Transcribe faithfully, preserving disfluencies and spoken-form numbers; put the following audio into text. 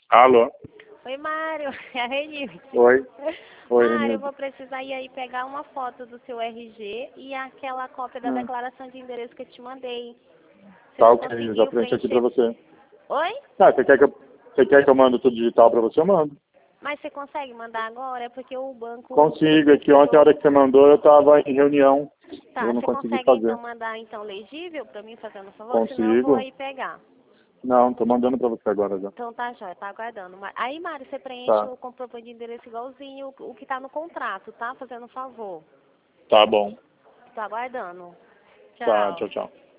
Alô? Oi, Mário. É a Renilde. Oi. Oi, Mário, Renilde. eu vou precisar ir aí pegar uma foto do seu R G e aquela cópia da Hum. declaração de endereço que eu te mandei. Você Tá não ok, eu já conseguiu preenchi aqui pra preencher? você. Oi? Ah, você quer que eu, você quer que eu mando tudo digital pra você? Eu mando. Mas você consegue mandar agora? É porque o banco... Consigo, é que precisou- ontem, a hora que você mandou, eu tava em reunião. Tá, Eu não você consegui consegue então fazer. mandar então legível pra mim, fazendo favor? Senão eu vou Consigo? aí pegar. Não, tô mandando pra você agora já. Então tá jóia, tá aguardando. Ma- Aí, Mário, você preenche Tá. o comprovante de endereço igualzinho o o que tá no contrato, tá? Fazendo favor. Tá bom. Tô aguardando. Tá, Tchau. tchau, tchau.